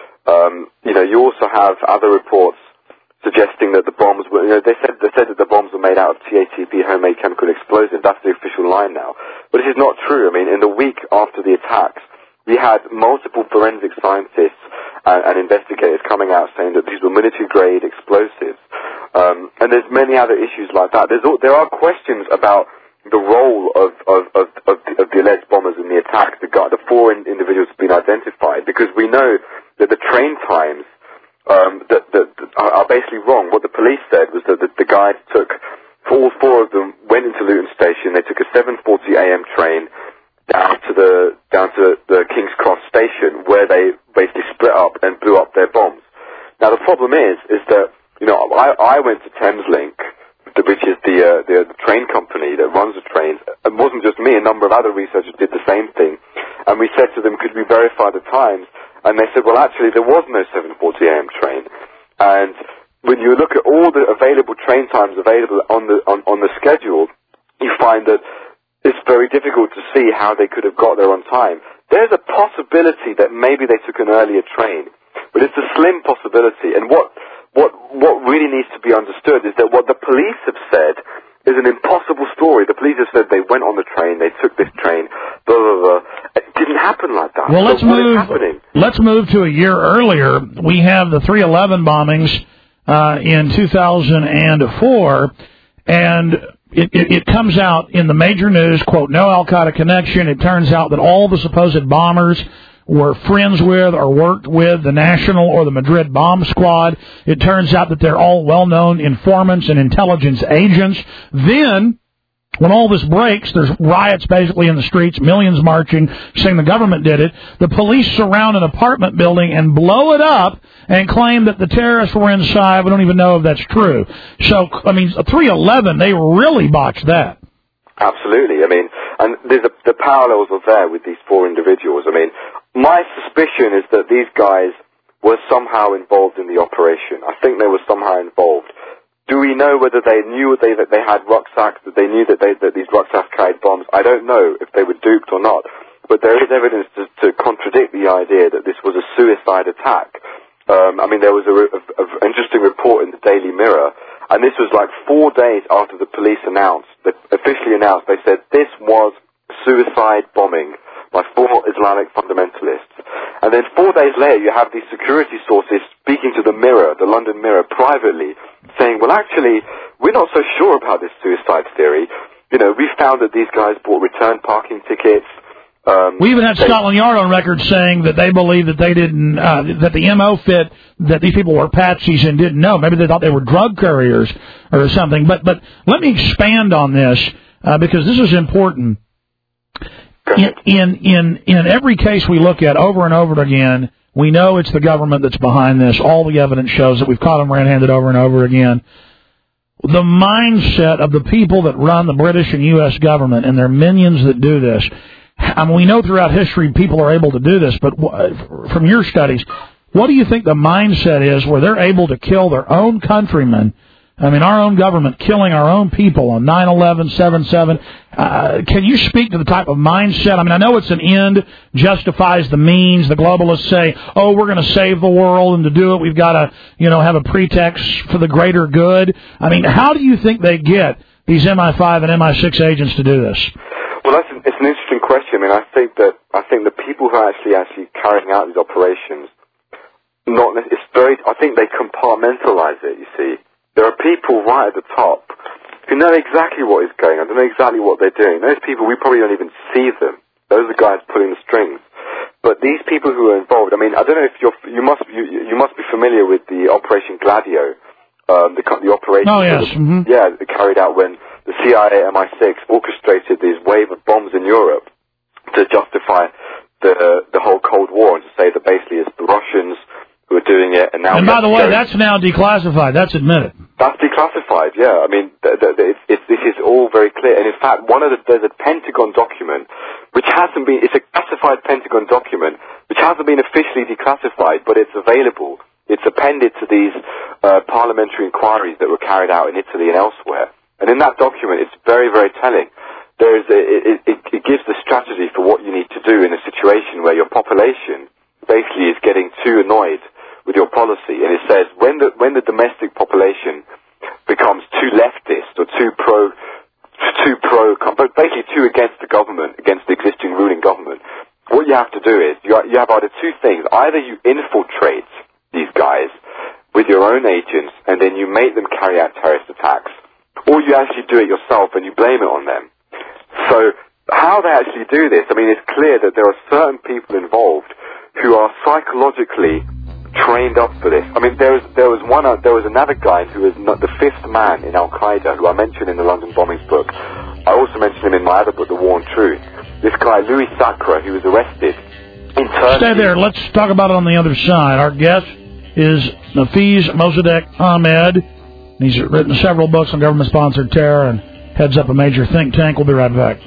You also have other reports suggesting that the bombs were, they said that the bombs were made out of TATP, homemade chemical explosive. That's the official line now. But this is not true. I mean, in the week after the attacks, we had multiple forensic scientists and investigators coming out saying that these were military-grade explosives. And there's many other issues like that. There are questions about the role of the alleged bombers in the attack. The four individuals have been identified because we know that the train times that are basically wrong. What the police said was that the guys all four of them went into Luton Station. They took a 7:40 a.m. train down to the King's Cross station, where they basically split up and blew up their bombs. Now the problem is that I went to Thameslink, which is the train company that runs the trains. It wasn't just me; a number of other researchers did the same thing. And we said to them, "Could we verify the times?" And they said, "Well, actually, there was no 7:40 a.m. train." And when you look at all the available train times available on the schedule, you find that it's very difficult to see how they could have got there on time. There's a possibility that maybe they took an earlier train, but it's a slim possibility. And what really needs to be understood is that what the police have said is an impossible story. The police have said they went on the train, they took this train, blah, blah, blah. It didn't happen like that. Well, so let's move to a year earlier. We have the 3/11 bombings in 2004, and it comes out in the major news, quote, no Al-Qaeda connection. It turns out that all the supposed bombers were friends with or worked with the National or the Madrid bomb squad. It turns out that they're all well-known informants and intelligence agents. Then, when all this breaks, there's riots basically in the streets, millions marching, saying the government did it. The police surround an apartment building and blow it up and claim that the terrorists were inside. We don't even know if that's true. So, 3/11, they really botched that. Absolutely. I mean, and the parallels are there with these four individuals. I mean, my suspicion is that these guys were somehow involved in the operation. I think they were somehow involved. Do we know whether they knew that they had rucksacks, that they knew that these rucksacks carried bombs? I don't know if they were duped or not. But there is evidence to contradict the idea that this was a suicide attack. There was an interesting report in the Daily Mirror, and this was like 4 days after the police officially announced, they said this was suicide bombing by four Islamic fundamentalists. And then 4 days later, you have these security sources speaking to the Mirror, the London Mirror, privately, saying, well, actually, we're not so sure about this suicide theory. We found that these guys bought return parking tickets. We even had Scotland Yard on record saying that they believe that they didn't, that the MO fit, that these people were patsies and didn't know. Maybe they thought they were drug couriers or something. But let me expand on this, because this is important. In every case we look at over and over again, we know it's the government that's behind this. All the evidence shows that we've caught them red-handed over and over again. The mindset of the people that run the British and U.S. government and their minions that do this, we know throughout history people are able to do this, but from your studies, what do you think the mindset is where they're able to kill their own countrymen? Our own government killing our own people on 9/11, 7/7. Can you speak to the type of mindset? I know it's an end justifies the means. The globalists say, oh, we're going to save the world, and to do it, we've got to, have a pretext for the greater good. How do you think they get these MI5 and MI6 agents to do this? Well, it's an interesting question. I think the people who are actually carrying out these operations, I think they compartmentalize it, you see. There are people right at the top who know exactly what is going on. They know exactly what they're doing. Those people, we probably don't even see them. Those are the guys pulling the strings. But these people who are involved, I don't know if you must be familiar with the Operation Gladio the operation. Oh, yes. Yeah, they carried out when the CIA, MI6 orchestrated these wave of bombs in Europe to justify the whole Cold War and to say that basically it's the Russians who are doing it. And now. And by the way, that's now declassified. That's admitted. That's declassified. Yeah, I mean, this is all very clear. And in fact, there's a Pentagon document which hasn't been. It's a classified Pentagon document which hasn't been officially declassified, but it's available. It's appended to these parliamentary inquiries that were carried out in Italy and elsewhere. And in that document, it's very, very telling. It gives the strategy for what you need to do in a situation where your population basically is getting too annoyed with your policy. And it says when the domestic population becomes too leftist or too pro, but basically too against the government, against the existing ruling government, what you have to do is you have either two things. Either you infiltrate these guys with your own agents and then you make them carry out terrorist attacks, or you actually do it yourself and you blame it on them. So how they actually do this, I mean, it's clear that there are certain people involved who are psychologically trained up for this. I mean, there was another guy who was the fifth man in Al-Qaeda, who I mentioned in the London bombings book. I also mentioned him in my other book, The War and Truth. This guy, Louis Sacre, he was arrested internally. Stay there. Let's talk about it on the other side. Our guest is Nafeez Mossadegh Ahmed. He's written several books on government-sponsored terror and heads up a major think tank. We'll be right back.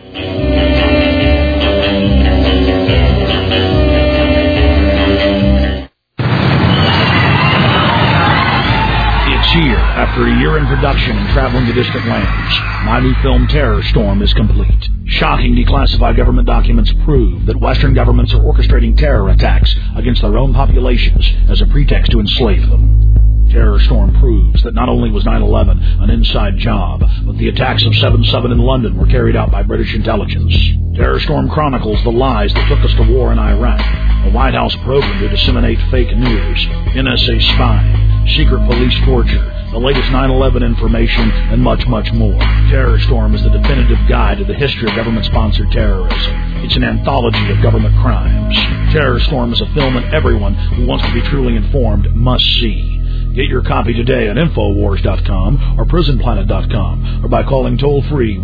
It's here. After a year in production and traveling to distant lands, my new film Terror Storm is complete. Shocking declassified government documents prove that Western governments are orchestrating terror attacks against their own populations as a pretext to enslave them. Terror Storm proves that not only was 9/11 an inside job, but the attacks of 7/7 in London were carried out by British intelligence. Terror Storm chronicles the lies that took us to war in Iraq, a White House program to disseminate fake news, NSA spying, secret police torture, the latest 9/11 information, and much, much more. Terror Storm is the definitive guide to the history of government-sponsored terrorism. It's an anthology of government crimes. Terror Storm is a film that everyone who wants to be truly informed must see. Get your copy today at Infowars.com or PrisonPlanet.com or by calling toll-free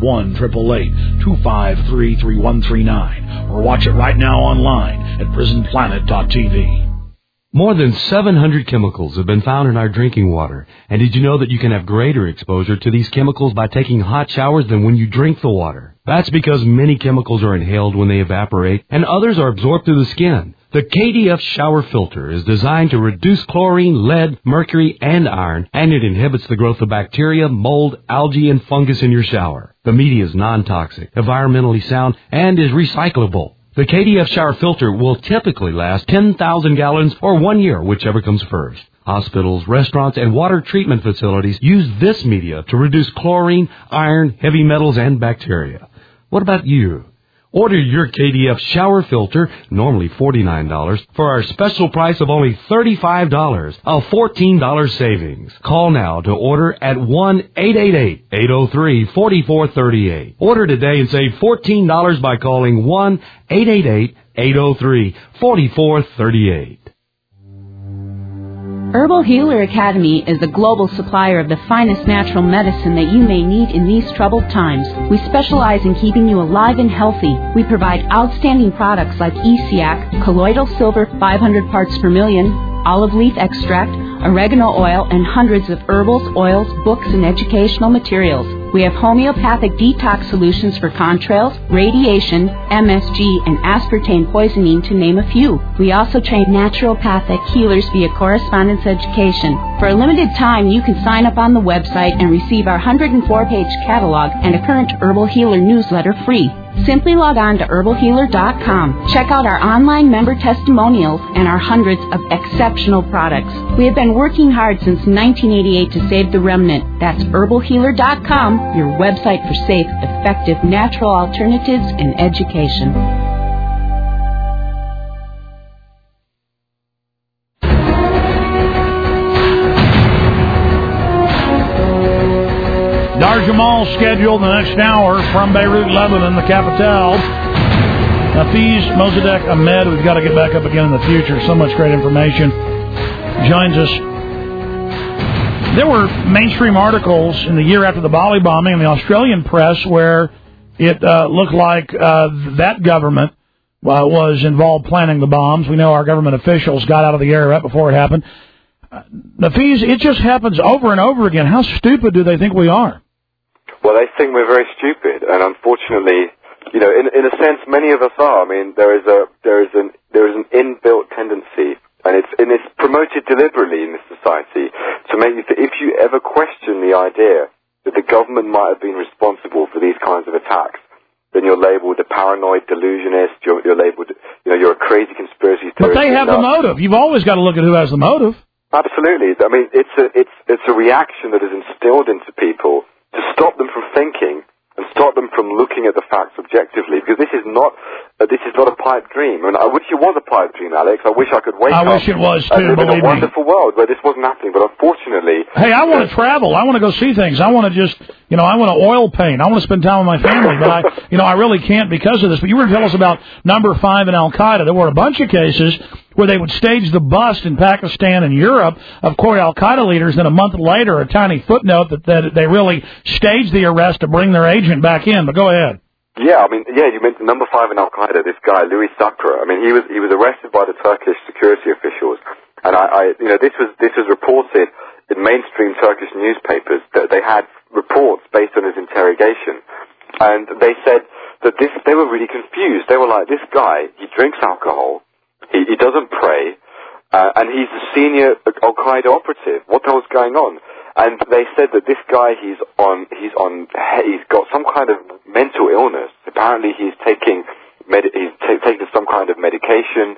1-888-253-3139 or watch it right now online at PrisonPlanet.tv. More than 700 chemicals have been found in our drinking water. And did you know that you can have greater exposure to these chemicals by taking hot showers than when you drink the water? That's because many chemicals are inhaled when they evaporate and others are absorbed through the skin. The KDF shower filter is designed to reduce chlorine, lead, mercury, and iron, and it inhibits the growth of bacteria, mold, algae, and fungus in your shower. The media is non-toxic, environmentally sound, and is recyclable. The KDF shower filter will typically last 10,000 gallons or 1 year, whichever comes first. Hospitals, restaurants, and water treatment facilities use this media to reduce chlorine, iron, heavy metals, and bacteria. What about you? Order your KDF shower filter, normally $49, for our special price of only $35, a $14 savings. Call now to order at 1-888-803-4438. Order today and save $14 by calling 1-888-803-4438. Herbal Healer Academy is the global supplier of the finest natural medicine that you may need in these troubled times. We specialize in keeping you alive and healthy. We provide outstanding products like ESIAC, colloidal silver 500 parts per million, olive leaf extract, oregano oil, and hundreds of herbals, oils, books, and educational materials. We have homeopathic detox solutions for contrails, radiation, MSG, and aspartame poisoning, to name a few. We also train naturopathic healers via correspondence education. For a limited time, you can sign up on the website and receive our 104-page catalog and a current Herbal Healer newsletter free. Simply log on to herbalhealer.com. Check out our online member testimonials and our hundreds of exceptional products. We have been working hard since 1988 to save the remnant. That's herbalhealer.com, your website for safe, effective, natural alternatives and education. Dar Jamal scheduled the next hour from Beirut, Lebanon, the capital. Nafeez Mossadegh Ahmed, we've got to get back up again in the future. So much great information. Joins us There were mainstream articles in the year after the Bali bombing in the Australian press where it looked like that government was involved planning the bombs. We know our government officials got out of the area right before it happened. Nafiz, it just happens over and over again. How stupid do they think we are? Well, they think we're very stupid, and unfortunately, you know, in a sense, many of us are. I mean, there is an inbuilt tendency, and it's promoted deliberately in this society to make you if you ever question the idea that the government might have been responsible for these kinds of attacks, then you're labeled a paranoid delusionist. You're labeled, you know, you're a crazy conspiracy theorist. But they have the motive. You've always got to look at who has the motive. Absolutely. I mean, it's a reaction that is instilled into people to stop them from thinking and stop them from looking at the facts objectively, because this is not a pipe dream. I mean, I wish it was a pipe dream, Alex. I wish I could wake up. I wish it was too. And live in a wonderful world where this wasn't happening, but unfortunately. Hey, I want to travel. I want to go see things. I want to just, you know, I want to oil paint. I want to spend time with my family, but I really can't because of this. But you were going to tell us about number 5 in Al Qaeda. There were a bunch of cases where they would stage the bust in Pakistan and Europe of core Al-Qaeda leaders, then a month later, a tiny footnote that they really staged the arrest to bring their agent back in. But go ahead. Yeah, I mean, you mentioned number 5 in Al-Qaeda, this guy, Louis Sakra. I mean, he was arrested by the Turkish security officials. And this was reported in mainstream Turkish newspapers that they had reports based on his interrogation. And they said that they were really confused. They were like, this guy, he drinks alcohol, he doesn't pray, and he's a senior Al-Qaeda operative. What the hell's going on? And they said that this guy, he's got some kind of mental illness. Apparently, he's taking some kind of medication,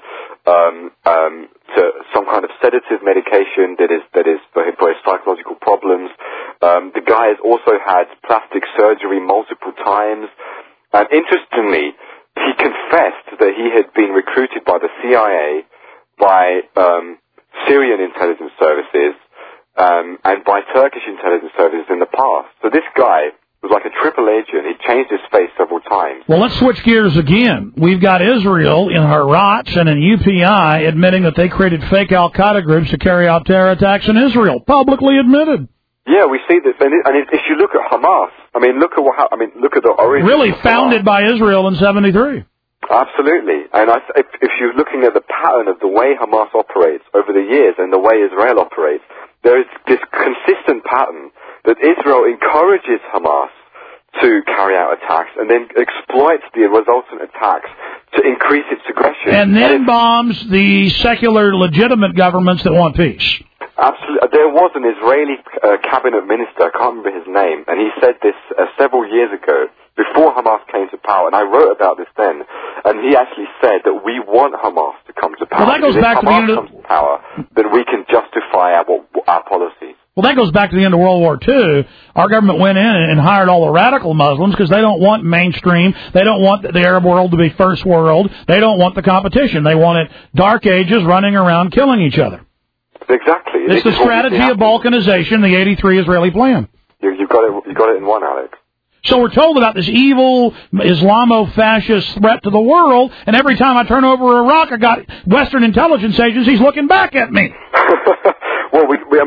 to some kind of sedative medication that is for his psychological problems. The guy has also had plastic surgery multiple times, and interestingly, he confessed that he had been recruited by the CIA, by Syrian intelligence services, and by Turkish intelligence services in the past. So this guy was like a triple agent. He changed his face several times. Well, let's switch gears again. We've got Israel in Herat and in UPI admitting that they created fake Al-Qaeda groups to carry out terror attacks in Israel. Publicly admitted. Yeah, we see this. And if you look at Hamas, look at the origin. Really founded by Israel in 73. Absolutely. And if you're looking at the pattern of the way Hamas operates over the years and the way Israel operates, there is this consistent pattern that Israel encourages Hamas to carry out attacks and then exploits the resultant attacks to increase its aggression. And then bombs the secular, legitimate governments that want peace. Absolutely. There was an Israeli cabinet minister, I can't remember his name, and he said this several years ago, before Hamas came to power, and I wrote about this then, and he actually said that we want Hamas to come to power. Well, that goes back to the end of power, then we can justify our policies. Well, that goes back to the end of World War II. Our government went in and hired all the radical Muslims because they don't want mainstream. They don't want the Arab world to be first world. They don't want the competition. They wanted dark ages running around killing each other. Exactly. It's the strategy of balkanization, the 83 Israeli plan. You got it in one, Alex. So we're told about this evil Islamo-fascist threat to the world, and every time I turn over Iraq, I got Western intelligence agencies looking back at me. Well,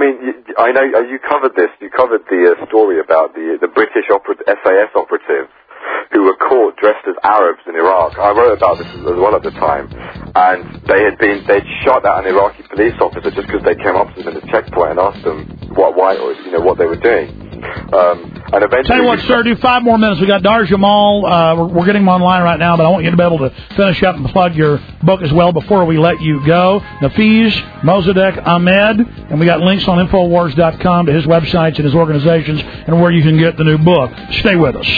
I know you covered this. You covered the story about the British SAS operatives who were caught dressed as Arabs in Iraq. I wrote about this as well at the time, and they'd shot at an Iraqi police officer just because they came up to them at a checkpoint and asked them what they were doing. And eventually, tell you what, sir, do 5 more minutes. We got Dar Jamal. We're getting him online right now, but I want you to be able to finish up and plug your book as well before we let you go. Nafiz Mossadegh Ahmed, and we got links on Infowars.com to his websites and his organizations and where you can get the new book. Stay with us.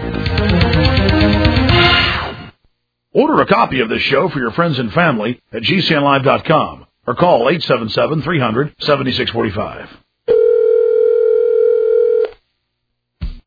Order a copy of this show for your friends and family at GCNlive.com or call 877-300-7645.